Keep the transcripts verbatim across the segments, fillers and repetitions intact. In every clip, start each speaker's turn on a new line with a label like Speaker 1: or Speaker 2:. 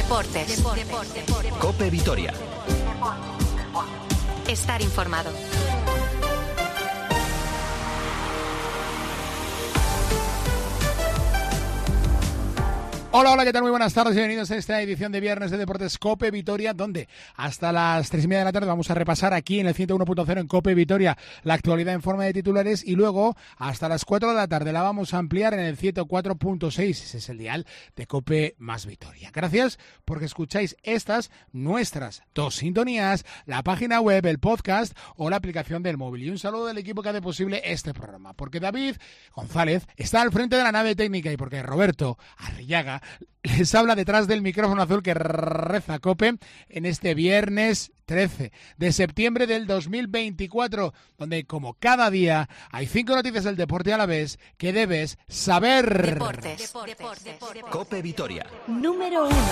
Speaker 1: Deportes. Deportes.
Speaker 2: COPE Vitoria.
Speaker 1: Estar informado.
Speaker 3: Hola, hola, ¿qué tal? Muy buenas tardes y bienvenidos a esta edición de viernes de Deportes COPE Vitoria, donde hasta las tres y media de la tarde vamos a repasar aquí en el ciento uno punto cero en COPE Vitoria la actualidad en forma de titulares y luego hasta las cuatro de la tarde la vamos a ampliar en el ciento cuatro punto seis, ese es el dial de COPE más Vitoria. Gracias porque escucháis estas, nuestras dos sintonías, la página web, el podcast o la aplicación del móvil. Y un saludo del equipo que hace posible este programa, porque David González está al frente de la nave técnica y porque Roberto Arrillaga les habla detrás del micrófono azul que reza COPE en este viernes trece de septiembre del dos mil veinticuatro, donde como cada día hay cinco noticias del deporte a la vez que debes saber.
Speaker 1: Deportes. Deportes.
Speaker 2: COPE Vitoria.
Speaker 1: Número uno.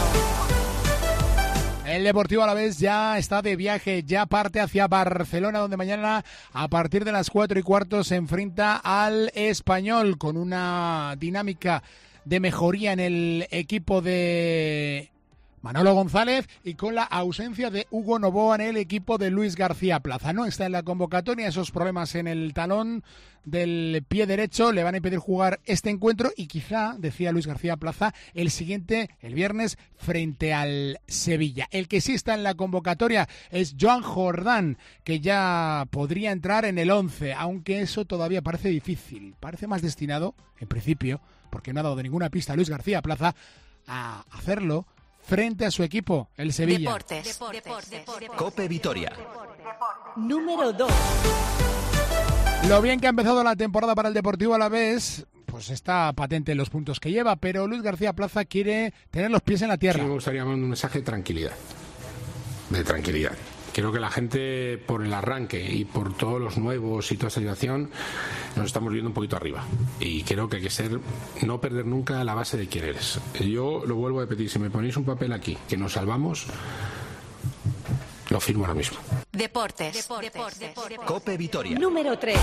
Speaker 3: El Deportivo Alavés ya está de viaje, ya parte hacia Barcelona, donde mañana a partir de las cuatro y cuarto se enfrenta al Español con una dinámica de mejoría en el equipo de Manolo González y con la ausencia de Hugo Novoa en el equipo de Luis García Plaza. No está en la convocatoria, esos problemas en el talón del pie derecho le van a impedir jugar este encuentro y quizá, decía Luis García Plaza, el siguiente, el viernes, frente al Sevilla. El que sí está en la convocatoria es Joan Jordán, que ya podría entrar en el once, aunque eso todavía parece difícil. Parece más destinado, en principio, porque no ha dado ninguna pista a Luis García Plaza, a hacerlo frente a su equipo, el Sevilla.
Speaker 1: Deportes. Deportes.
Speaker 2: COPE Vitoria.
Speaker 1: Número dos.
Speaker 3: Lo bien que ha empezado la temporada para el Deportivo Alavés, pues está patente en los puntos que lleva, pero Luis García Plaza quiere tener los pies en la tierra.
Speaker 4: Sí, me gustaría mandar un mensaje de tranquilidad, de tranquilidad. Creo que la gente, por el arranque y por todos los nuevos y toda esa situación, nos estamos viendo un poquito arriba. Y creo que hay que ser, no perder nunca la base de quién eres. Yo lo vuelvo a repetir, si me ponéis un papel aquí, que nos salvamos, lo firmo ahora mismo.
Speaker 1: Deportes. Deportes.
Speaker 2: COPE Vitoria.
Speaker 1: Número tres.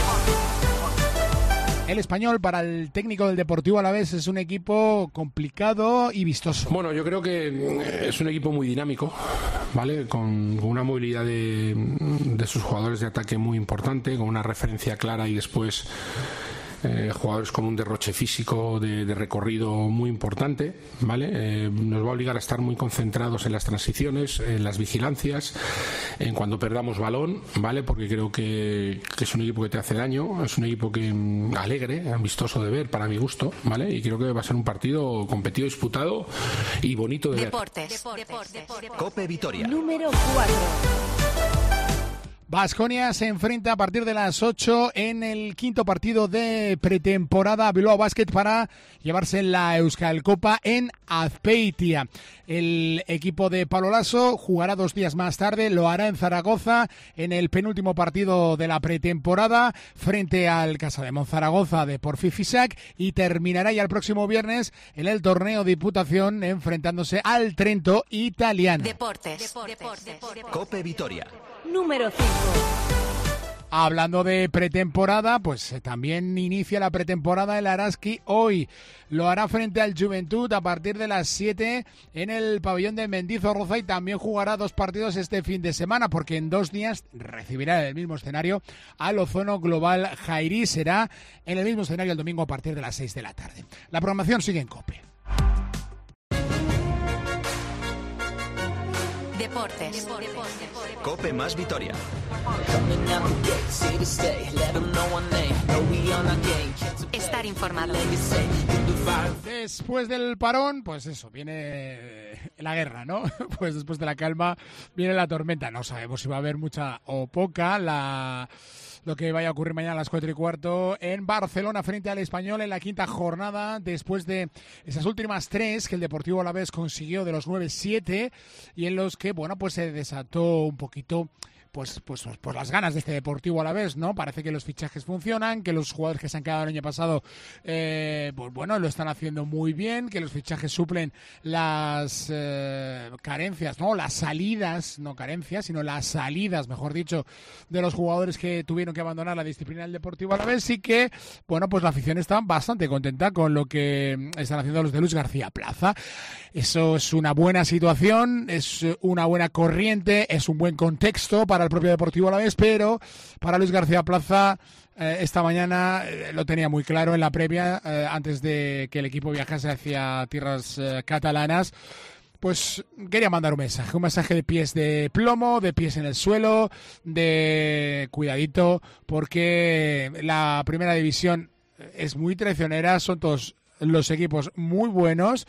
Speaker 3: El Español, para el técnico del Deportivo Alavés, es un equipo complicado y vistoso.
Speaker 4: Bueno, yo creo que es un equipo muy dinámico, ¿vale? Con una movilidad de, de sus jugadores de ataque muy importante, con una referencia clara y después eh, jugadores con un derroche físico de, de recorrido muy importante, ¿vale? Eh, nos va a obligar a estar muy concentrados en las transiciones, en las vigilancias, en cuando perdamos balón, ¿vale? Porque creo que, que es un equipo que te hace daño, es un equipo que mm, alegre, vistoso de ver, para mi gusto, ¿vale? Y creo que va a ser un partido competido, disputado y bonito de
Speaker 1: Deportes.
Speaker 4: ver.
Speaker 1: Deportes.
Speaker 2: COPE Vitoria.
Speaker 1: Número cuatro.
Speaker 3: Baskonia se enfrenta a partir de las ocho en el quinto partido de pretemporada a Bilbao Basket para llevarse la Euskal Copa en Azpeitia. El equipo de Pablo Laso jugará dos días más tarde, lo hará en Zaragoza en el penúltimo partido de la pretemporada frente al Casa de Monzaragoza de Porfi Fisac y terminará ya el próximo viernes en el torneo Diputación enfrentándose al Trento italiano.
Speaker 1: Deportes.
Speaker 2: COPE Vitoria.
Speaker 1: Número cinco.
Speaker 3: Hablando de pretemporada, pues eh, también inicia la pretemporada el Araski hoy. Lo hará frente al Juventud a partir de las siete en el pabellón de Mendizorroza y también jugará dos partidos este fin de semana porque en dos días recibirá en el mismo escenario al Ozono Global Jairí. Será en el mismo escenario el domingo a partir de las seis de la tarde. La programación sigue en COPE.
Speaker 1: Deportes.
Speaker 2: COPE más Vitoria.
Speaker 1: Estar informado.
Speaker 3: Después del parón, pues eso, viene la guerra, ¿no? Pues después de la calma viene la tormenta. No sabemos si va a haber mucha o poca. La... Lo que vaya a ocurrir mañana a las cuatro y cuarto en Barcelona frente al Español en la quinta jornada, después de esas últimas tres que el Deportivo Alavés consiguió de los nueve siete y en los que, bueno, pues se desató un poquito pues, pues, pues las ganas de este Deportivo Alavés, ¿no? Parece que los fichajes funcionan, que los jugadores que se han quedado el año pasado, eh, pues bueno, lo están haciendo muy bien, que los fichajes suplen las eh, carencias, ¿no? Las salidas, no carencias, sino las salidas, mejor dicho, de los jugadores que tuvieron que abandonar la disciplina del Deportivo Alavés, y que, bueno, pues la afición está bastante contenta con lo que están haciendo los de Luis García Plaza. Eso es una buena situación, es una buena corriente, es un buen contexto para el propio Deportivo Alavés, pero para Luis García Plaza eh, esta mañana eh, lo tenía muy claro en la previa, eh, antes de que el equipo viajase hacia tierras eh, catalanas. Pues quería mandar un mensaje, un mensaje de pies de plomo, de pies en el suelo, de cuidadito, porque la primera división es muy traicionera, son todos los equipos muy buenos,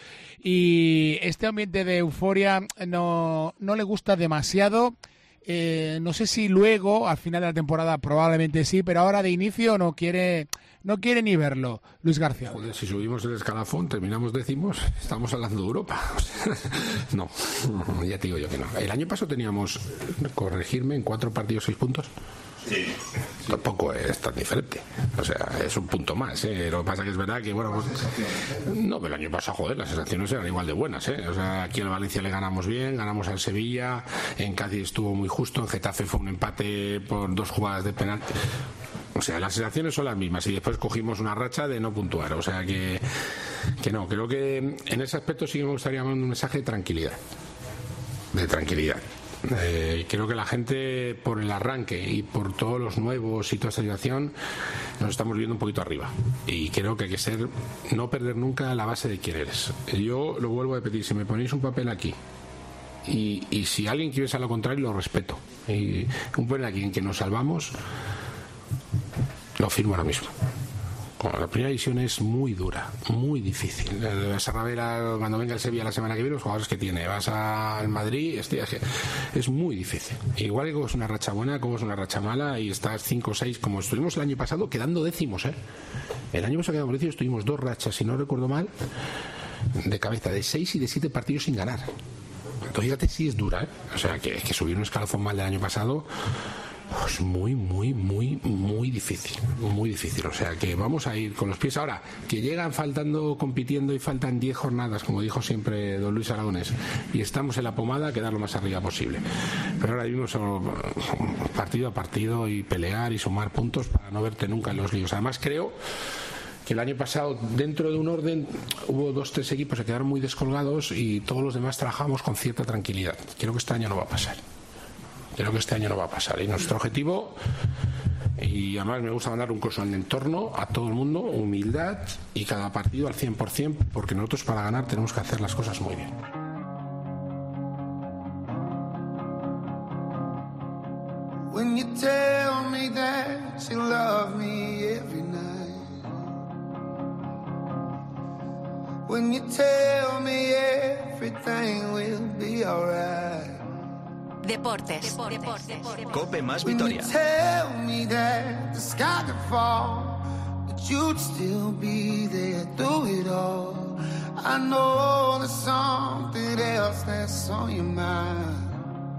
Speaker 3: y este ambiente de euforia no, no le gusta demasiado. Eh, no sé si luego, al final de la temporada, probablemente sí, pero ahora de inicio no quiere no quiere ni verlo Luis García.
Speaker 4: Joder, si subimos el escalafón, terminamos décimos, estamos hablando de Europa. O sea, no, ya te digo yo que no. El año pasado teníamos, corregirme, en cuatro partidos seis puntos.
Speaker 5: Sí.
Speaker 4: Tampoco es tan diferente. O sea, es un punto más, ¿eh? Lo que pasa que es verdad que, bueno, pues, no, pero el año pasado, joder, las sensaciones eran igual de buenas, ¿eh? O sea, aquí al Valencia le ganamos bien, ganamos al Sevilla, en Cádiz estuvo muy justo, en Getafe fue un empate por dos jugadas de penalti. O sea, las sensaciones son las mismas, y después cogimos una racha de no puntuar. O sea que, que no, creo que en ese aspecto sí me gustaría mandar un mensaje de tranquilidad. De tranquilidad. Eh, creo que la gente, por el arranque y por todos los nuevos y toda esta situación, nos estamos viendo un poquito arriba, y creo que hay que ser, no perder nunca la base de quién eres. Yo lo vuelvo a repetir, si me ponéis un papel aquí y, y si alguien quiere ser lo contrario, lo respeto, y un papel aquí en que nos salvamos, lo firmo ahora mismo. Bueno, la primera división es muy dura, muy difícil. Vas a ver a, cuando venga el Sevilla la semana que viene, los jugadores que tiene. Vas al Madrid, este, es muy difícil. Igual que como es una racha buena, como es una racha mala, y estás cinco o seis, como estuvimos el año pasado, quedando décimos, ¿eh? El año pasado quedamos décimos, estuvimos dos rachas, si no recuerdo mal, de cabeza, de seis y de siete partidos sin ganar. Entonces, fíjate, sí es dura, ¿eh? O sea, que, que subir un escalafón mal del año pasado, pues muy, muy, muy, muy difícil, muy difícil. O sea que vamos a ir con los pies. Ahora, que llegan faltando, compitiendo, y faltan diez jornadas, como dijo siempre don Luis Aragonés, y estamos en la pomada, quedar lo más arriba posible. Pero ahora mismo solo partido a partido, y pelear y sumar puntos para no verte nunca en los líos. Además, creo que el año pasado, dentro de un orden, hubo dos, tres equipos que quedaron muy descolgados, y todos los demás trabajamos con cierta tranquilidad. Creo que este año no va a pasar. Creo que este año no va a pasar. Y nuestro objetivo, y además me gusta mandar un curso al entorno, a todo el mundo, humildad, y cada partido al cien por ciento, porque nosotros para ganar tenemos que hacer las cosas muy bien.
Speaker 6: When you tell me that you love me every night, when you tell me everything will be alright.
Speaker 1: Deportes. Deportes.
Speaker 2: Cope más Vitoria.
Speaker 6: Tell me that the sky could fall, but you'd still be there through it all. I know there's something else that's on your mind,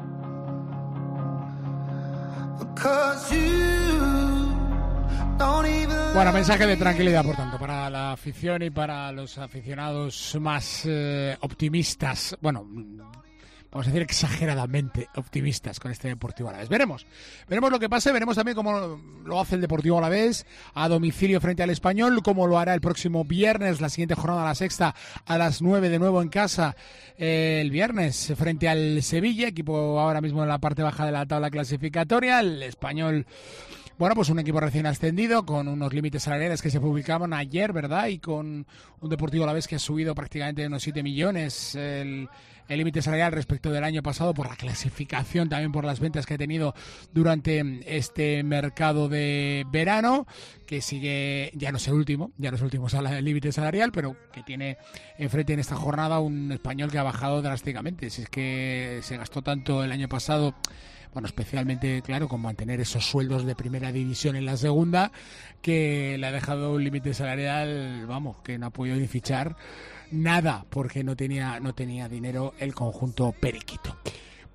Speaker 6: because you don't even.
Speaker 3: Bueno, mensaje de tranquilidad, por tanto, para la afición y para los aficionados más eh, optimistas. Bueno, vamos a decir exageradamente optimistas con este Deportivo Alavés. Veremos, veremos lo que pase, veremos también cómo lo hace el Deportivo Alavés a domicilio frente al Español, cómo lo hará el próximo viernes, la siguiente jornada, la sexta, a las nueve de nuevo en casa, eh, el viernes frente al Sevilla, equipo ahora mismo en la parte baja de la tabla clasificatoria. El Español, bueno, pues un equipo recién ascendido, con unos límites salariales que se publicaban ayer, ¿verdad? Y con un Deportivo Alavés que ha subido prácticamente unos siete millones el el límite salarial respecto del año pasado, por la clasificación, también por las ventas que ha tenido durante este mercado de verano, que sigue, ya no es el último, ya no es el último el límite salarial, pero que tiene enfrente en esta jornada un Español que ha bajado drásticamente. Si es que se gastó tanto el año pasado, bueno, especialmente, claro, con mantener esos sueldos de primera división en la segunda, que le ha dejado un límite salarial, vamos, que no ha podido ni fichar nada, porque no tenía no tenía dinero el conjunto periquito.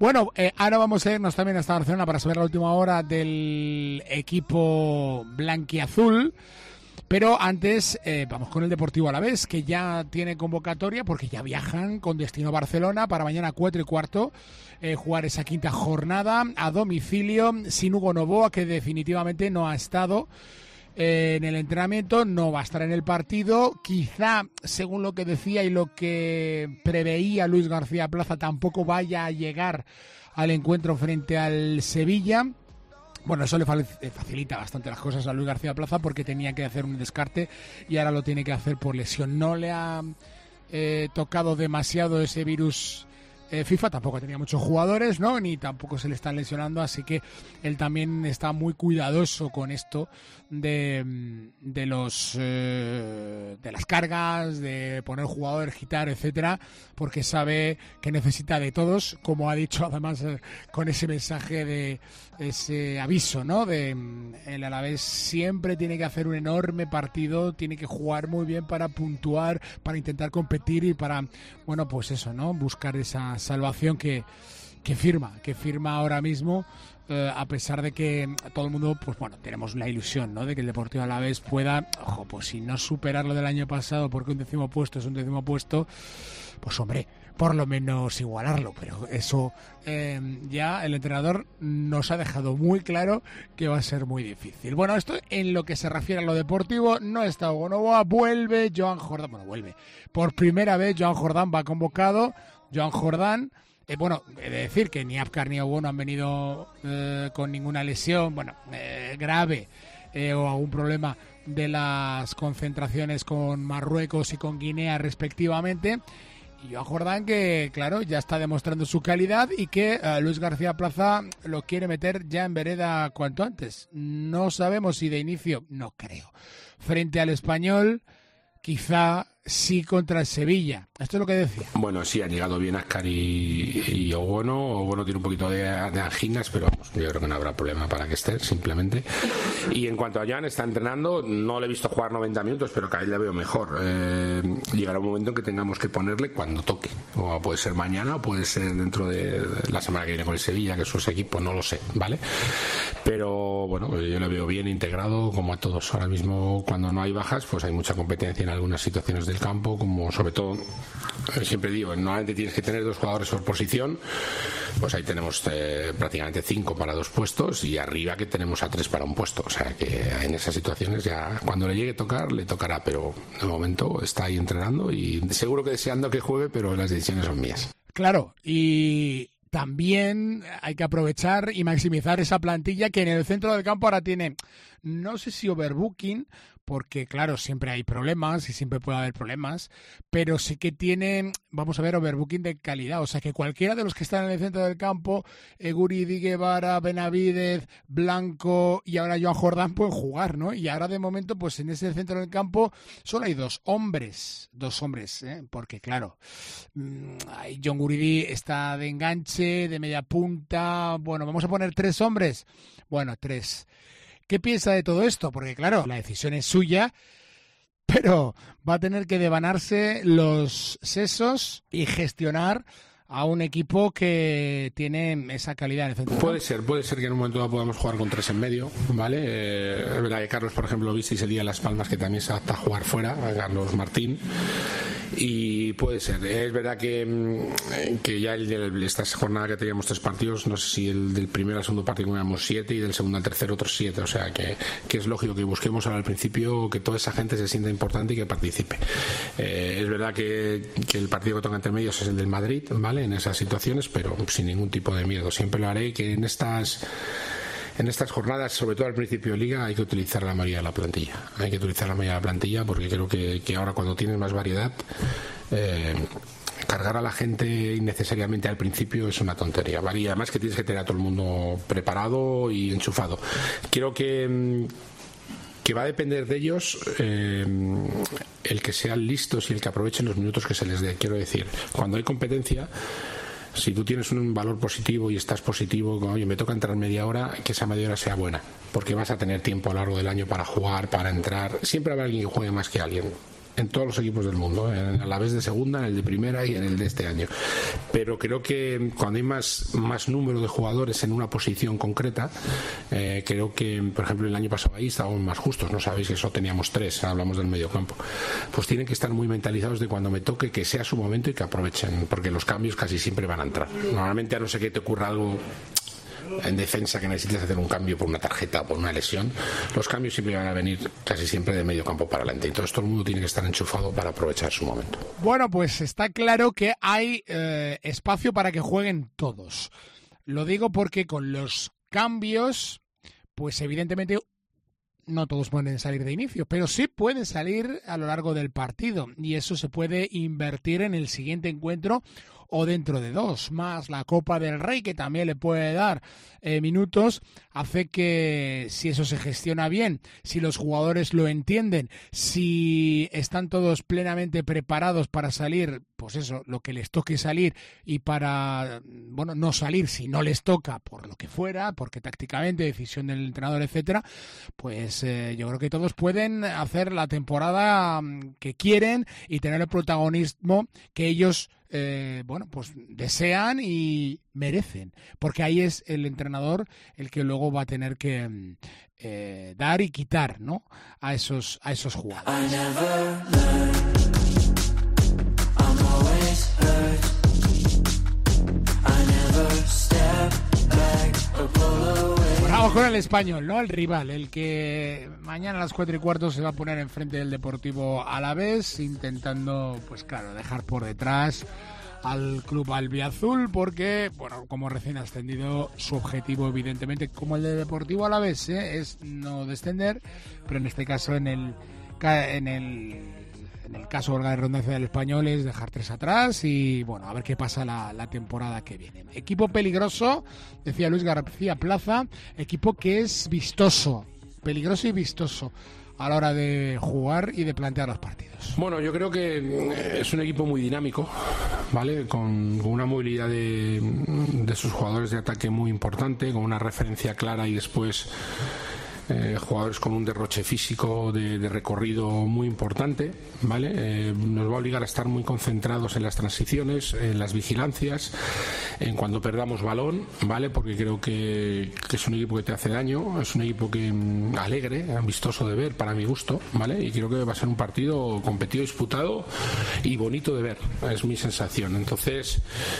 Speaker 3: Bueno, eh, ahora vamos a irnos también hasta Barcelona para saber la última hora del equipo blanquiazul. Pero antes eh, vamos con el Deportivo Alavés, que ya tiene convocatoria porque ya viajan con destino a Barcelona para mañana cuatro y cuarto eh, jugar esa quinta jornada a domicilio sin Hugo Novoa, que definitivamente no ha estado eh, en el entrenamiento, no va a estar en el partido. Quizá, según lo que decía y lo que preveía Luis García Plaza, tampoco vaya a llegar al encuentro frente al Sevilla. Bueno, eso le facilita bastante las cosas a Luis García Plaza porque tenía que hacer un descarte y ahora lo tiene que hacer por lesión. No le ha eh, tocado demasiado ese virus eh, FIFA, tampoco tenía muchos jugadores, ¿no? Ni tampoco se le están lesionando, así que él también está muy cuidadoso con esto de, de los eh, de las cargas, de poner jugadores, quitar, etcétera, porque sabe que necesita de todos, como ha dicho además eh, con ese mensaje de ese aviso, ¿no? De el Alavés siempre tiene que hacer un enorme partido, tiene que jugar muy bien para puntuar, para intentar competir y para, bueno, pues eso, ¿no? Buscar esa salvación que, que firma, que firma ahora mismo, eh, a pesar de que todo el mundo, pues bueno, tenemos la ilusión, ¿no? De que el Deportivo Alavés pueda, ojo, pues si no superar lo del año pasado, porque un décimo puesto es un décimo puesto, pues hombre, por lo menos igualarlo, pero eso eh, ya el entrenador nos ha dejado muy claro que va a ser muy difícil. Bueno, esto en lo que se refiere a lo deportivo, no está Hugo Novoa, vuelve Joan Jordán, bueno, vuelve, por primera vez Joan Jordán va convocado, Joan Jordán, eh, bueno, he de decir que ni Apcar ni Hugo no han venido eh, con ninguna lesión, bueno, eh, grave, eh, o algún problema de las concentraciones con Marruecos y con Guinea respectivamente. Y Joan Jordán, que claro, ya está demostrando su calidad y que uh, Luis García Plaza lo quiere meter ya en vereda cuanto antes. No sabemos si de inicio, no creo. Frente al Español, quizá sí contra el Sevilla. Esto es lo que decía.
Speaker 4: Bueno, sí, han llegado bien Ascar y, y Obono. Obono tiene un poquito de, de anginas, pero vamos, yo creo que no habrá problema para que esté, simplemente. Y en cuanto a Jan, está entrenando. No le he visto jugar noventa minutos, pero cada vez le veo mejor. Eh, llegará un momento en que tengamos que ponerle cuando toque. O puede ser mañana, o puede ser dentro de la semana que viene con el Sevilla, que es su equipo, no lo sé, ¿vale? Pero bueno, yo le veo bien integrado, como a todos. Ahora mismo, cuando no hay bajas, pues hay mucha competencia en algunas situaciones del campo, como sobre todo, siempre digo, normalmente tienes que tener dos jugadores por posición, pues ahí tenemos eh, prácticamente cinco para dos puestos y arriba que tenemos a tres para un puesto, o sea que en esas situaciones ya cuando le llegue a tocar, le tocará, pero de momento está ahí entrenando y seguro que deseando que juegue, pero las decisiones son mías.
Speaker 3: Claro, y también hay que aprovechar y maximizar esa plantilla que en el centro del campo ahora tiene, no sé si overbooking, porque claro, siempre hay problemas y siempre puede haber problemas, pero sí que tiene, vamos a ver, overbooking de calidad, o sea que cualquiera de los que están en el centro del campo, Guridi, Guevara, Benavidez, Blanco y ahora Joan Jordán pueden jugar, ¿no? Y ahora de momento, pues en ese centro del campo solo hay dos hombres, dos hombres, ¿eh? Porque claro, John Guridi está de enganche, de media punta, bueno, vamos a poner tres hombres, bueno, tres. ¿Qué piensa de todo esto? Porque claro, la decisión es suya, pero va a tener que devanarse los sesos y gestionar a un equipo que tiene esa calidad en el centro.
Speaker 4: Puede ser, puede ser que en un momento dado podamos jugar con tres en medio, ¿vale? Eh, es verdad que Carlos, por ejemplo, visteis el día de Las Palmas que también se adapta a jugar fuera, a Carlos Martín. Y puede ser, es verdad que, que ya el, el, esta jornada que teníamos tres partidos, no sé si el del primero al segundo partido teníamos siete y del segundo al tercero otros siete, o sea que, que es lógico que busquemos ahora al principio que toda esa gente se sienta importante y que participe. Eh, es verdad que, que el partido que toca entre medios es el del Madrid, ¿vale? En esas situaciones, pero sin ningún tipo de miedo, siempre lo haré, que en estas En estas jornadas, sobre todo al principio de liga, hay que utilizar la mayoría de la plantilla. Hay que utilizar la mayoría de la plantilla porque creo que, que ahora cuando tienes más variedad, eh, cargar a la gente innecesariamente al principio es una tontería, ¿vale? Y además que tienes que tener a todo el mundo preparado y enchufado. Creo que que va a depender de ellos eh, el que sean listos y el que aprovechen los minutos que se les dé. Quiero decir, cuando hay competencia, si tú tienes un valor positivo y estás positivo, oye, me toca entrar media hora, que esa media hora sea buena, porque vas a tener tiempo a lo largo del año para jugar, para entrar. Siempre habrá alguien que juegue más que alguien. en todos los equipos del mundo, en la vez de segunda, en el de primera y en el de este año. Pero creo que cuando hay más, más número de jugadores en una posición concreta, eh, creo que, por ejemplo, el año pasado ahí estábamos más justos, no sabéis que solo teníamos tres, hablamos del medio campo. Pues tienen que estar muy mentalizados de cuando me toque que sea su momento y que aprovechen, porque los cambios casi siempre van a entrar. Normalmente, a no ser que te ocurra algo en defensa que necesites hacer un cambio por una tarjeta o por una lesión, los cambios siempre van a venir casi siempre de medio campo para adelante. Entonces todo el mundo tiene que estar enchufado para aprovechar su momento.
Speaker 3: Bueno, pues está claro que hay eh, espacio para que jueguen todos. Lo digo porque con los cambios, pues evidentemente no todos pueden salir de inicio, pero sí pueden salir a lo largo del partido y eso se puede invertir en el siguiente encuentro o dentro de dos, más la Copa del Rey, que también le puede dar eh, minutos, hace que si eso se gestiona bien, si los jugadores lo entienden, si están todos plenamente preparados para salir, pues eso, lo que les toque salir y para, bueno, no salir si no les toca por lo que fuera, porque tácticamente, decisión del entrenador, etcétera, pues eh, yo creo que todos pueden hacer la temporada que quieren y tener el protagonismo que ellos Eh, bueno, pues desean y merecen, porque ahí es el entrenador el que luego va a tener que eh, dar y quitar, ¿no?, a esos a esos jugadores. Bueno, vamos con el Español, ¿no?, el rival, el que mañana a las cuatro y cuarto se va a poner enfrente del Deportivo Alavés, intentando, pues claro, dejar por detrás al club albiazul, porque, bueno, como recién ascendido, su objetivo, evidentemente, como el de Deportivo Alavés, ¿eh?, es no descender, pero en este caso, en el en el en el caso de redundancia del Español, es dejar tres atrás y, bueno, a ver qué pasa la, la temporada que viene. Equipo peligroso, decía Luis García Plaza, equipo que es vistoso, peligroso y vistoso a la hora de jugar y de plantear los partidos.
Speaker 4: Bueno, yo creo que es un equipo muy dinámico, ¿vale? Con, con una movilidad de, de sus jugadores de ataque muy importante, con una referencia clara y después eh, jugadores con un derroche físico de, de recorrido muy importante, ¿vale? Eh, nos va a obligar a estar muy concentrados en las transiciones, en las vigilancias, en cuando perdamos balón, ¿vale? Porque creo que, que es un equipo que te hace daño, es un equipo que alegre, vistoso de ver para mi gusto, ¿vale? Y creo que va a ser un partido competido, disputado y bonito de ver, es mi sensación. Entonces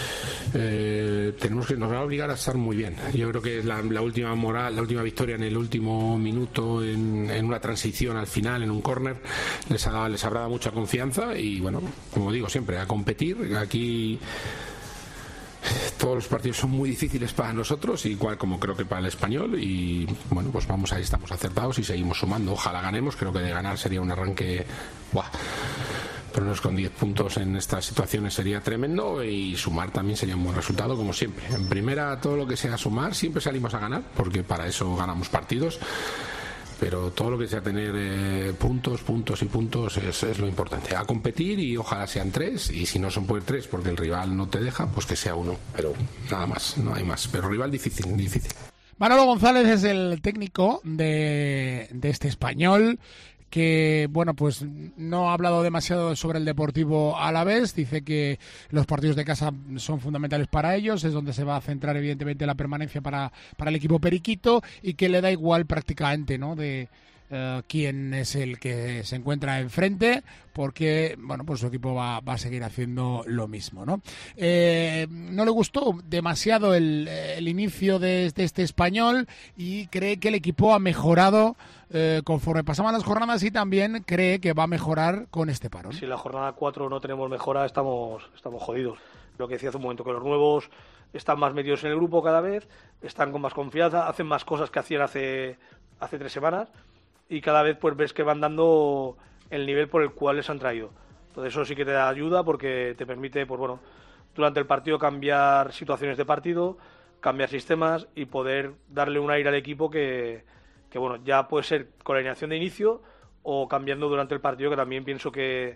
Speaker 4: eh, tenemos que nos va a obligar a estar muy bien. Yo creo que la, la última moral, la última victoria en el último minuto en, en una transición al final, en un córner, les, ha, les habrá dado mucha confianza y, bueno, como digo siempre, a competir. Aquí todos los partidos son muy difíciles para nosotros, igual como creo que para el Español, y bueno, pues vamos, ahí estamos acertados y seguimos sumando. Ojalá ganemos, creo que de ganar sería un arranque, ¡buah!, pero no es con diez puntos en estas situaciones sería tremendo, y sumar también sería un buen resultado, como siempre. En primera, todo lo que sea sumar, siempre salimos a ganar, porque para eso ganamos partidos, pero todo lo que sea tener eh, puntos, puntos y puntos es, es lo importante. A competir, y ojalá sean tres, y si no son por tres porque el rival no te deja, pues que sea uno, pero nada más, no hay más. Pero rival difícil, difícil.
Speaker 3: Manolo González es el técnico de, de este Español, que, bueno, pues no ha hablado demasiado sobre el Deportivo Alavés. Dice que los partidos de casa son fundamentales para ellos, es donde se va a centrar evidentemente la permanencia para, para el equipo periquito, y que le da igual prácticamente, ¿no?, de uh, quién es el que se encuentra enfrente, porque, bueno, pues su equipo va, va a seguir haciendo lo mismo, ¿no? Eh, no le gustó demasiado el, el inicio de, de este Español, y cree que el equipo ha mejorado Eh, conforme pasaban las jornadas, y también cree que va a mejorar con este parón.
Speaker 5: Si en la jornada cuatro no tenemos mejora, estamos, estamos jodidos. Lo que decía hace un momento, que los nuevos están más metidos en el grupo cada vez, están con más confianza, hacen más cosas que hacían hace, hace tres semanas, y cada vez pues ves que van dando el nivel por el cual les han traído. Entonces eso sí que te da ayuda, porque te permite, pues bueno, durante el partido cambiar situaciones de partido, cambiar sistemas y poder darle un aire al equipo que que bueno, ya puede ser con la alineación de inicio o cambiando durante el partido, que también pienso que,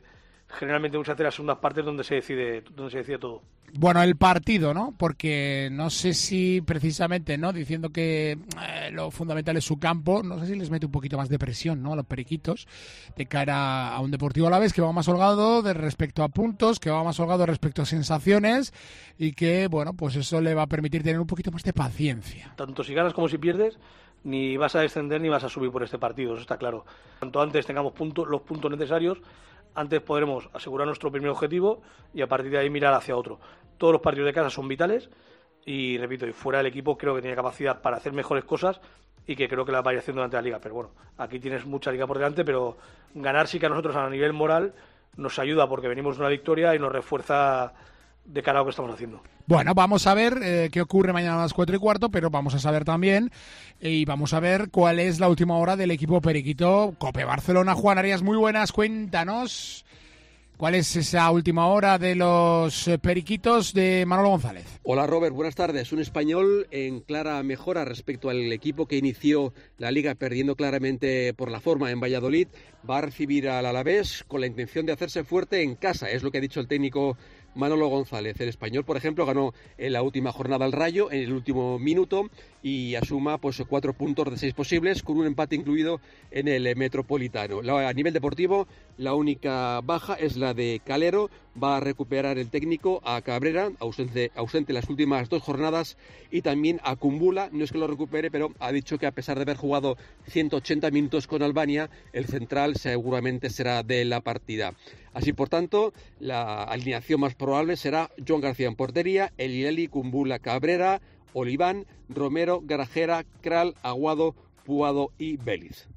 Speaker 5: generalmente muchas veces las segundas partes donde se decide donde se decide todo.
Speaker 3: Bueno, el partido, ¿no? Porque no sé si precisamente, ¿no? Diciendo que eh, lo fundamental es su campo, no sé si les mete un poquito más de presión, ¿no? A los periquitos de cara a un Deportivo Alavés que va más holgado de respecto a puntos, que va más holgado respecto a sensaciones y que, bueno, pues eso le va a permitir tener un poquito más de paciencia.
Speaker 5: Tanto si ganas como si pierdes, ni vas a descender ni vas a subir por este partido, eso está claro. Cuanto antes tengamos puntos, los puntos necesarios, antes podremos asegurar nuestro primer objetivo y a partir de ahí mirar hacia otro. Todos los partidos de casa son vitales y, repito, y fuera del equipo creo que tiene capacidad para hacer mejores cosas y que creo que las vaya haciendo durante la liga. Pero bueno, aquí tienes mucha liga por delante, pero ganar sí que a nosotros a nivel moral nos ayuda porque venimos de una victoria y nos refuerza de cara a lo que estamos haciendo.
Speaker 3: Bueno, vamos a ver eh, qué ocurre mañana a las cuatro y cuarto, pero vamos a saber también eh, y vamos a ver cuál es la última hora del equipo periquito Cope Barcelona. Juan Arias, muy buenas, cuéntanos cuál es esa última hora de los eh, periquitos de Manolo González.
Speaker 7: Hola Robert, buenas tardes. Un Español en clara mejora respecto al equipo que inició la liga perdiendo claramente por la forma en Valladolid. Va a recibir al Alavés con la intención de hacerse fuerte en casa, es lo que ha dicho el técnico Manolo González. El Español, por ejemplo, ganó en la última jornada al Rayo en el último minuto y asuma pues cuatro puntos de seis posibles con un empate incluido en el Metropolitano. A nivel deportivo, la única baja es la de Calero. Va a recuperar el técnico a Cabrera, ausente, ausente las últimas dos jornadas, y también a Kumbula. No es que lo recupere, pero ha dicho que a pesar de haber jugado ciento ochenta minutos con Albania, el central seguramente será de la partida. Así, por tanto, la alineación más probable será Joan García en portería, Elieli, Kumbula, Cabrera, Oliván, Romero, Garajera, Kral, Aguado, Puado y Vélez.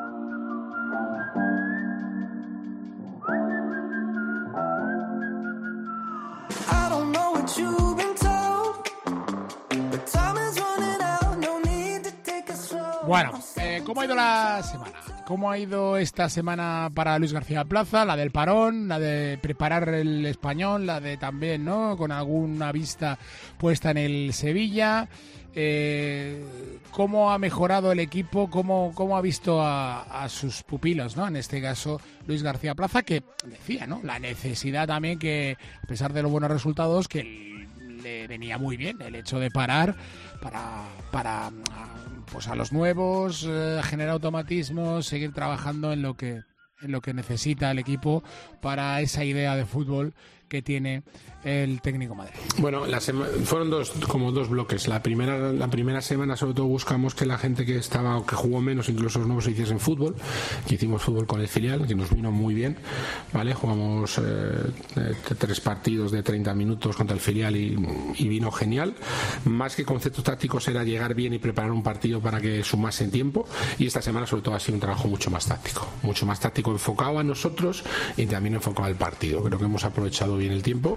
Speaker 3: Bueno, eh, ¿cómo ha ido la semana? ¿Cómo ha ido esta semana para Luis García Plaza? La del parón, la de preparar el Español, la de también, ¿no? Con alguna vista puesta en el Sevilla. Eh, ¿Cómo ha mejorado el equipo? ¿Cómo, cómo ha visto a, a sus pupilos, ¿no? En este caso, Luis García Plaza, que decía, ¿no? La necesidad también que, a pesar de los buenos resultados, que le venía muy bien el hecho de parar para... para pues a los nuevos, eh, generar automatismos, seguir trabajando en lo que en lo que necesita el equipo para esa idea de fútbol que tiene el técnico Madrid.
Speaker 4: Bueno, la sema- fueron dos como dos bloques. La primera la primera semana sobre todo buscamos que la gente que estaba o que jugó menos, incluso los nuevos, hiciesen fútbol, que hicimos fútbol con el filial, que nos vino muy bien, ¿vale? Jugamos eh, tres partidos de treinta minutos contra el filial y, y vino genial. Más que conceptos tácticos era llegar bien y preparar un partido para que sumase tiempo, y esta semana sobre todo ha sido un trabajo mucho más táctico, mucho más táctico enfocado a nosotros y también enfocado al partido. Creo que hemos aprovechado bien el tiempo.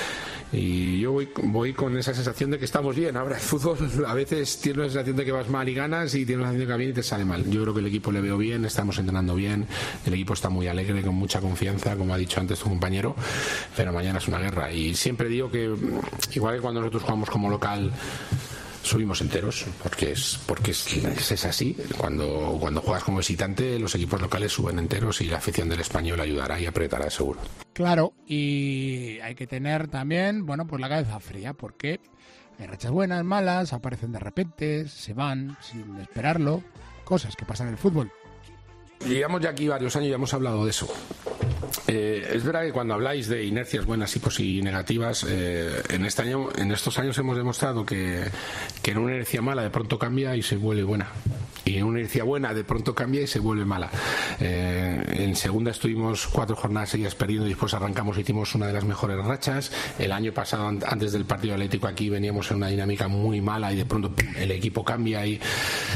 Speaker 4: Y yo voy, voy con esa sensación de que estamos bien. Ahora el fútbol a veces tiene la sensación de que vas mal y ganas, y tienes la sensación de que va bien y te sale mal. Yo creo que el equipo le veo bien, estamos entrenando bien, el equipo está muy alegre, con mucha confianza, como ha dicho antes tu compañero, pero mañana es una guerra. Y siempre digo que, igual que cuando nosotros jugamos como local, subimos enteros, porque es porque es, es así. Cuando, cuando juegas como visitante, los equipos locales suben enteros y la afición del Español ayudará y apretará seguro.
Speaker 3: Claro, y hay que tener también, bueno, pues la cabeza fría, porque hay rachas buenas, malas, aparecen de repente, se van sin esperarlo, cosas que pasan en el fútbol.
Speaker 4: Llevamos ya aquí varios años y ya hemos hablado de eso. Eh, es verdad que cuando habláis de inercias buenas y negativas, eh, en este año, en estos años hemos demostrado que, que en una inercia mala de pronto cambia y se vuelve buena, y en una inercia buena de pronto cambia y se vuelve mala. Eh, en segunda estuvimos cuatro jornadas seguidas perdiendo y después arrancamos y hicimos una de las mejores rachas. El año pasado, antes del partido atlético aquí, veníamos en una dinámica muy mala y de pronto ¡pum!, el equipo cambia y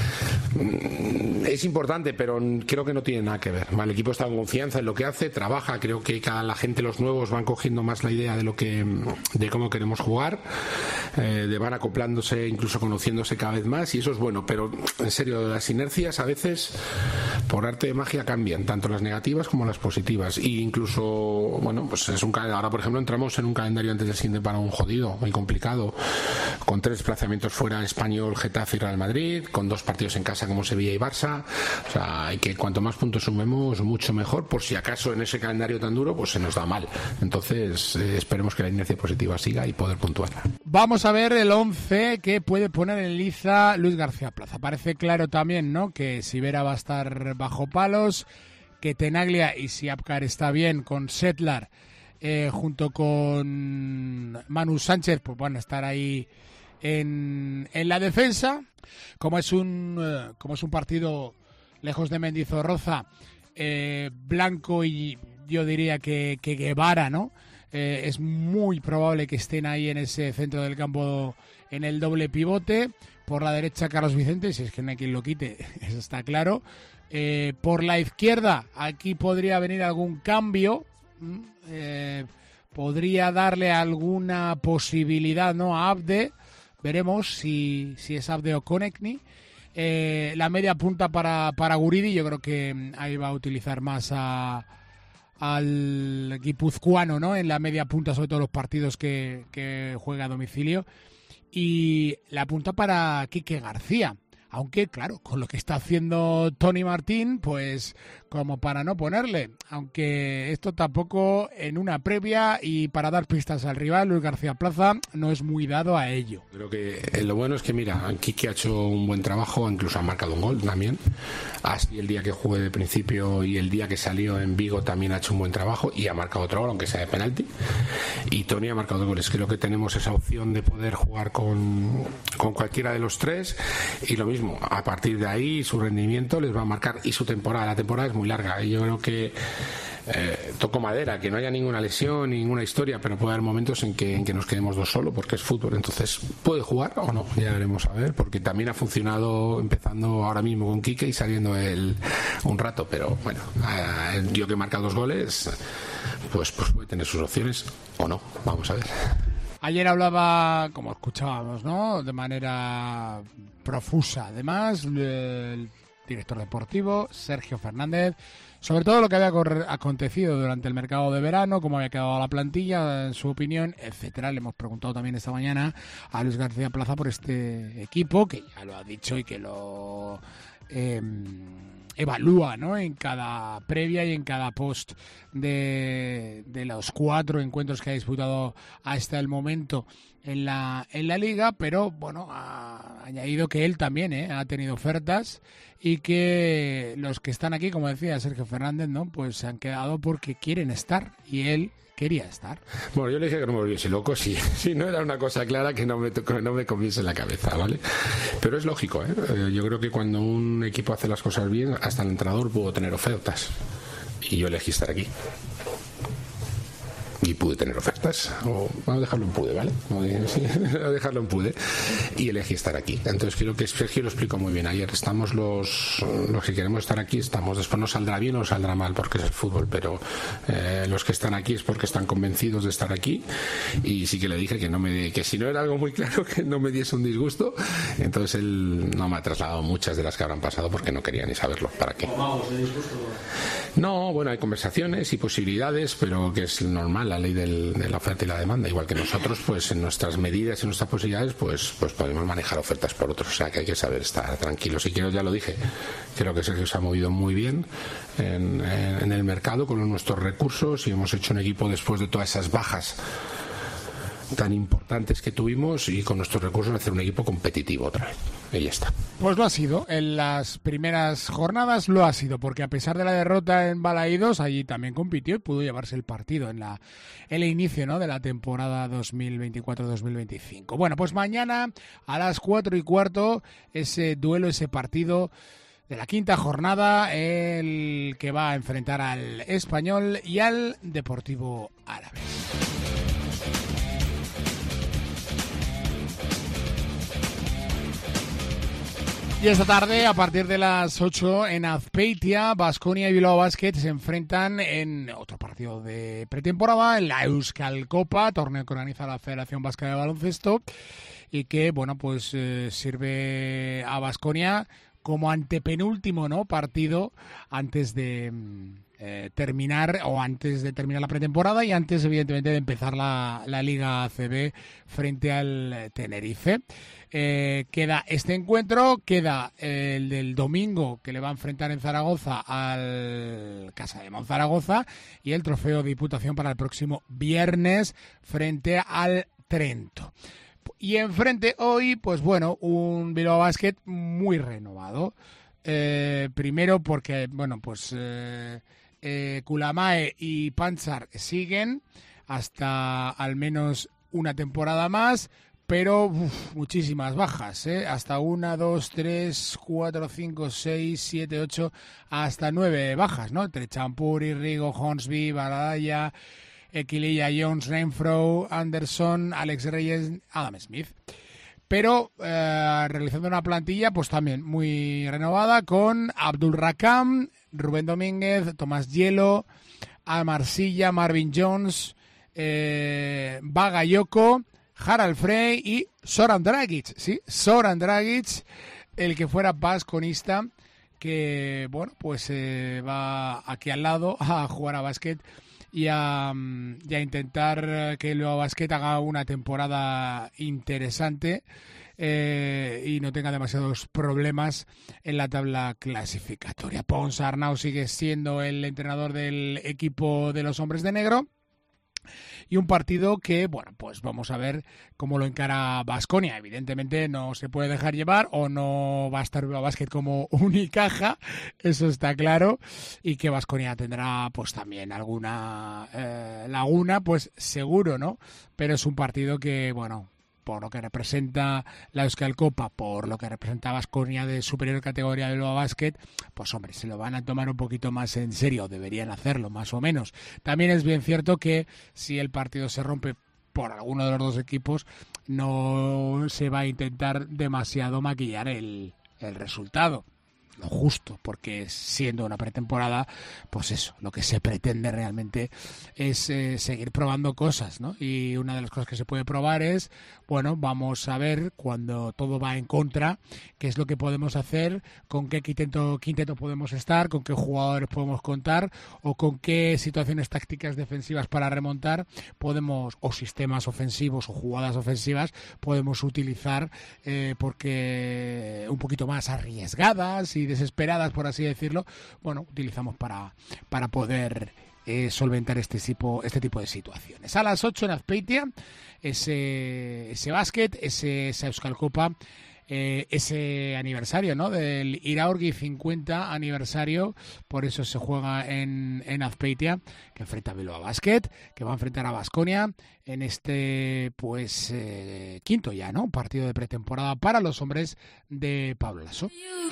Speaker 4: es importante, pero creo que no tiene nada que ver, ¿vale? El equipo está con confianza en lo que hace, trabaja. Creo que cada la gente, los nuevos, van cogiendo más la idea de lo que de cómo queremos jugar, eh, de van acoplándose, incluso conociéndose cada vez más, y eso es bueno. Pero en serio, las inercias a veces por arte de magia cambian, tanto las negativas como las positivas, y incluso, bueno, pues es un ahora por ejemplo entramos en un calendario antes del siguiente para un jodido, muy complicado, con tres desplazamientos fuera: Español, Getafe y Real Madrid, con dos partidos en casa como Sevilla y Barça. O sea, hay que cuanto más puntos sumemos, mucho mejor, por si acaso en ese calendario tan duro pues se nos da mal. Entonces eh, esperemos que la inercia positiva siga y poder puntuarla.
Speaker 3: Vamos a ver el once que puede poner en liza Luis García Plaza. Parece claro también, ¿no?, que Sivera va a estar bajo palos, que Tenaglia, y si Apcar está bien, con Setlar eh, junto con Manu Sánchez, pues van a estar ahí en, en la defensa. Como es un eh, como es un partido lejos de Mendizorroza, eh, Blanco y yo diría que, que Guevara, ¿no? Eh, es muy probable que estén ahí en ese centro del campo en el doble pivote. Por la derecha Carlos Vicente, si es que no hay quien lo quite, eso está claro. Eh, por la izquierda aquí podría venir algún cambio, eh, podría darle alguna posibilidad, ¿no?, a Abde. Veremos si, si es Abde o Konechny. Eh, la media punta para, para Guridi, yo creo que ahí va a utilizar más a, al guipuzcoano, ¿no?, en la media punta, sobre todo los partidos que, que juega a domicilio. Y la punta para Quique García. Aunque, claro, con lo que está haciendo Tony Martín, pues como para no ponerle. Aunque esto tampoco en una previa y para dar pistas al rival, Luis García Plaza no es muy dado a ello.
Speaker 4: Creo que lo bueno es que, mira, Quique ha hecho un buen trabajo, incluso ha marcado un gol también. Así el día que jugué de principio y el día que salió en Vigo también ha hecho un buen trabajo y ha marcado otro gol, aunque sea de penalti. Y Tony ha marcado dos goles. Creo que tenemos esa opción de poder jugar con, con cualquiera de los tres y lo mismo. A partir de ahí su rendimiento les va a marcar y su temporada, la temporada es muy larga y yo creo que eh, toco madera, que no haya ninguna lesión, ninguna historia, pero puede haber momentos en que, en que nos quedemos dos solo porque es fútbol, entonces puede jugar o no, ya veremos a ver, porque también ha funcionado empezando ahora mismo con Quique y saliendo él un rato, pero bueno, eh, yo que he marcado dos goles pues, pues puede tener sus opciones o no, vamos a ver.
Speaker 3: Ayer hablaba, como escuchábamos, ¿no?, de manera profusa, además, el director deportivo, Sergio Fernández, sobre todo lo que había acontecido durante el mercado de verano, cómo había quedado la plantilla, en su opinión, etcétera. Le hemos preguntado también esta mañana a Luis García Plaza por este equipo, que ya lo ha dicho y que lo eh, evalúa, ¿no?, en cada previa y en cada post de, de los cuatro encuentros que ha disputado hasta el momento en la en la liga, pero bueno, ha añadido que él también ¿eh? ha tenido ofertas y que los que están aquí, como decía Sergio Fernández, no, pues se han quedado porque quieren estar y él quería estar.
Speaker 4: Bueno, yo le dije que no me volviese loco si, si no era una cosa clara que no me, no me comiese en la cabeza, ¿vale? Pero es lógico, ¿eh? Yo creo que cuando un equipo hace las cosas bien, hasta el entrenador pudo tener ofertas y yo elegí estar aquí. Y pude tener ofertas, o vamos a dejarlo en pude, ¿vale? Vamos a dejarlo en pude y elegí estar aquí. Entonces creo que Sergio lo explicó muy bien. Ayer estamos los, los que queremos estar aquí, estamos. Después no saldrá bien o saldrá mal porque es el fútbol, pero eh, los que están aquí es porque están convencidos de estar aquí y sí que le dije que no me que si no era algo muy claro que no me diese un disgusto. Entonces él no me ha trasladado muchas de las que habrán pasado porque no quería ni saberlo. ¿Para qué? No, bueno, hay conversaciones y posibilidades, pero que es normal, la ley del, de la oferta y la demanda, igual que nosotros, pues en nuestras medidas y nuestras posibilidades, pues, pues podemos manejar ofertas por otros, o sea que hay que saber estar tranquilos. Y creo, ya lo dije, creo que Sergio se ha movido muy bien en, en, en el mercado con nuestros recursos y hemos hecho un equipo después de todas esas bajas tan importantes que tuvimos y con nuestros recursos hacer un equipo competitivo otra vez. Y ya está.
Speaker 3: Pues lo ha sido. En las primeras jornadas lo ha sido, porque a pesar de la derrota en Balaídos, allí también compitió y pudo llevarse el partido en la el inicio, ¿no?, de la temporada dos mil veinticuatro dos mil veinticinco. Bueno, pues mañana a las cuatro y cuarto ese duelo, ese partido de la quinta jornada, el que va a enfrentar al Español y al Deportivo Alavés. Y esta tarde, a partir de las ocho, en Azpeitia, Baskonia y Bilbao Basket se enfrentan en otro partido de pretemporada, en la Euskal Copa, torneo que organiza la Federación Vasca de Baloncesto, y que, bueno, pues eh, sirve a Baskonia como antepenúltimo, ¿no?, partido antes de eh, terminar o antes de terminar la pretemporada y antes, evidentemente, de empezar la, la Liga A C B frente al Tenerife. Eh, queda este encuentro, queda el del domingo que le va a enfrentar en Zaragoza al Casa de Monzaragoza y el trofeo de Diputación para el próximo viernes frente al Trento. Y enfrente hoy, pues bueno, un Bilbao Basket muy renovado. Eh, primero porque, bueno, pues eh, eh, Kulamae y Panchar siguen hasta al menos una temporada más, pero uf, muchísimas bajas, ¿eh? Hasta una, dos, tres, cuatro, cinco, seis, siete, ocho, hasta nueve bajas, ¿no? Entre Champuri, Rigo, Hornsby, Baradaya, Equililla, Jones, Renfro, Anderson, Alex Reyes, Adam Smith. Pero eh, realizando una plantilla pues también muy renovada con Abdul Rakam, Rubén Domínguez, Tomás Hielo, Amar Silla, Marvin Jones, eh, Bagayoko, Harald Frey y Zoran Dragic, ¿sí? Zoran Dragic, el que fuera basconista, que, bueno, pues eh, va aquí al lado a jugar a básquet y a, y a intentar que el Bilbao Basket haga una temporada interesante eh, y no tenga demasiados problemas en la tabla clasificatoria. Pons Arnau sigue siendo el entrenador del equipo de los hombres de negro. Y un partido que, bueno, pues vamos a ver cómo lo encara Baskonia. Evidentemente no se puede dejar llevar o no va a estar Bilbao Basket como Unicaja, eso está claro. Y que Baskonia tendrá pues también alguna eh, laguna, pues seguro, ¿no? Pero es un partido que, bueno, por lo que representa la Euskal Copa, por lo que representa Baskonia de superior categoría de Bilbao Basket, pues hombre, se lo van a tomar un poquito más en serio, deberían hacerlo más o menos. También es bien cierto que si el partido se rompe por alguno de los dos equipos, no se va a intentar demasiado maquillar el, el resultado. Lo justo, porque siendo una pretemporada, pues eso, lo que se pretende realmente es eh, seguir probando cosas, ¿no? Y una de las cosas que se puede probar es, bueno, vamos a ver cuando todo va en contra, qué es lo que podemos hacer, con qué quinteto, quinteto podemos estar, con qué jugadores podemos contar o con qué situaciones tácticas defensivas para remontar podemos, o sistemas ofensivos o jugadas ofensivas podemos utilizar eh, porque un poquito más arriesgadas y desesperadas, por así decirlo, bueno, utilizamos para, para poder eh, solventar este tipo, este tipo de situaciones. A las ocho en Azpeitia, ese, ese básquet, ese, esa Euskal Copa, eh, ese aniversario, ¿no?, del Iraurgi cincuenta aniversario, por eso se juega en, en Azpeitia, que enfrenta a Bilbao Basket, que va a enfrentar a Baskonia en este, pues, eh, quinto ya, ¿no?, partido de pretemporada para los hombres de Pablo Laso.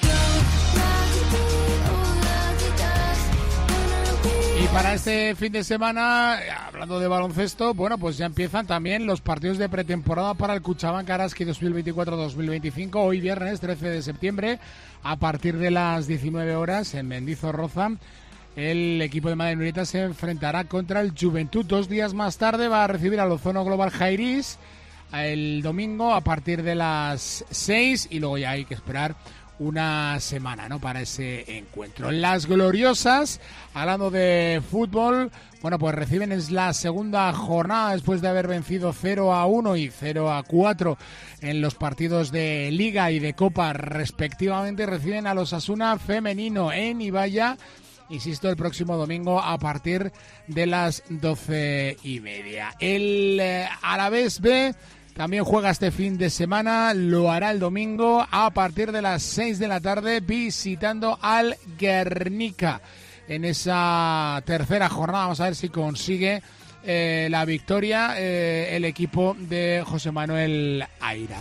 Speaker 3: Y para este fin de semana, hablando de baloncesto, bueno, pues ya empiezan también los partidos de pretemporada para el Kutxabank Araski dos mil veinticuatro dos mil veinticinco. Hoy viernes trece de septiembre, a partir de las diecinueve horas en Mendizorroza, el equipo de Madrid Nurieta se enfrentará contra el Juventud. Dos días más tarde va a recibir al Ozono Global Jairis el domingo a partir de las seis y luego ya hay que esperar una semana, ¿no?, para ese encuentro. Las gloriosas, hablando de fútbol, bueno, pues reciben es la segunda jornada después de haber vencido cero a uno y cero a cuatro en los partidos de Liga y de Copa respectivamente. Reciben a los Osasuna femenino en Ibaya, insisto, el próximo domingo a partir de las doce y media. El eh, Alavés B también juega este fin de semana, lo hará el domingo a partir de las seis de la tarde visitando al Guernica. En esa tercera jornada vamos a ver si consigue eh, la victoria eh, el equipo de José Manuel Aira.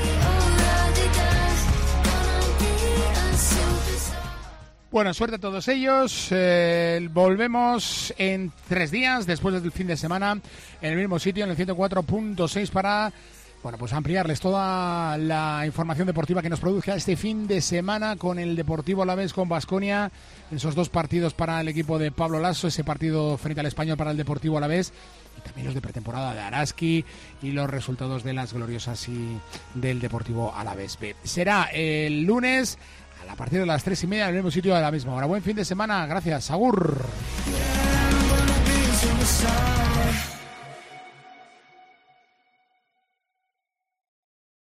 Speaker 3: Bueno, suerte a todos ellos. Eh, volvemos en tres días después del fin de semana en el mismo sitio, en el ciento cuatro punto seis, para, bueno, pues ampliarles toda la información deportiva que nos produzca este fin de semana con el Deportivo Alavés, con Baskonia, esos dos partidos para el equipo de Pablo Laso, ese partido frente al Español para el Deportivo Alavés, y también los de pretemporada de Araski y los resultados de las gloriosas y del Deportivo Alavés B. Será el lunes a partir de las tres y media en el mismo sitio a la misma hora. Buen fin de semana, gracias, agur.
Speaker 6: Yeah,